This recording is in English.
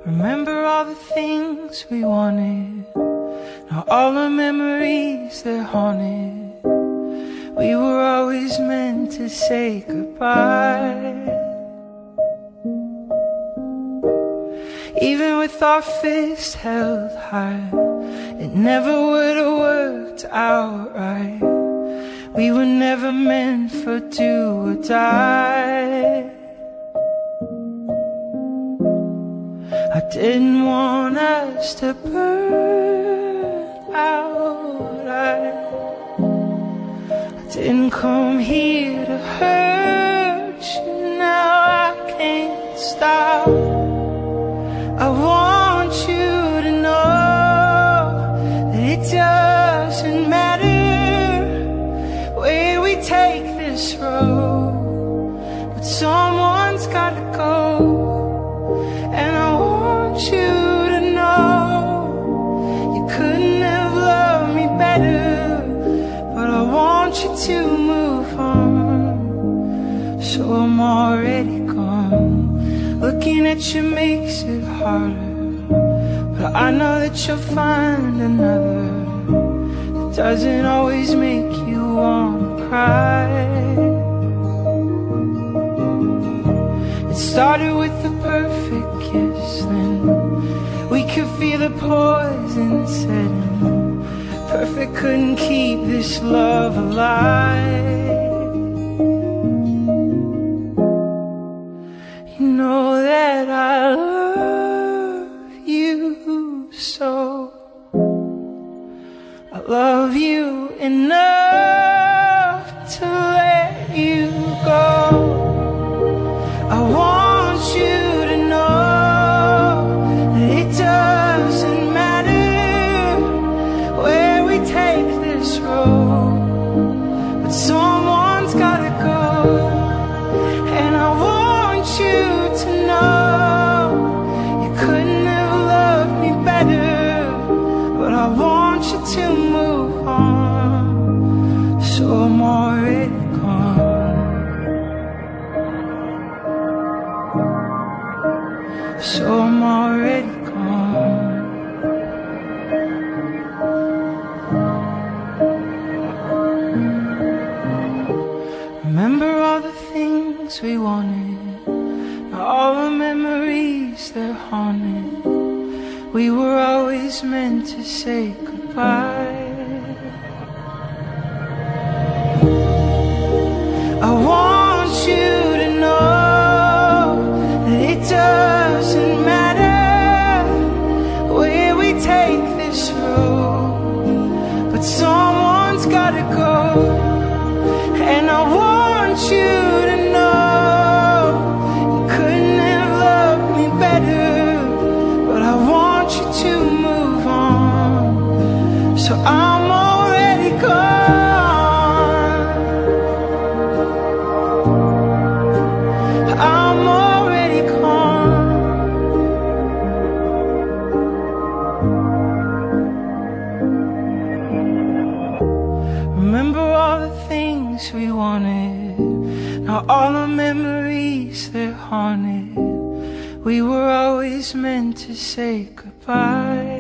Remember all the things we wanted, now all the memories they're haunted. We were always meant to say goodbye. Even with our fists held high, it never would have worked out right. We were never meant for do or die. I didn't want us to burn out. I didn't come here to hurt you. Now I can't stop. I want you to know that it doesn't matter where we take this road, but someone's gotta go. And I want you to know you couldn't have loved me better, but I want you to move on. So I'm already gone. Looking at you makes it harder, but I know that you'll find another that doesn't always make you wanna cry. It started with the perfect kiss, then we could feel the poison setting. Perfect couldn't keep this love alive. You know that I love you so. I love you enough to let you go. I want you to know that it doesn't matter where we take this road, but someone's gotta go. And I want you to know you couldn't have loved me better, but I want you to move on. So I'm already gone. So I'm already gone. Remember all the things we wanted, now all the memories they're haunted. We were always meant to say goodbye. I want you to know that it doesn't matter where we take this road, but someone's gotta go. And I want you to know you couldn't have loved me better, but I want you to move on. So I'm already gone. I'm already gone. Remember all the things we wanted, now all the memories they're haunted. We were always meant to say goodbye.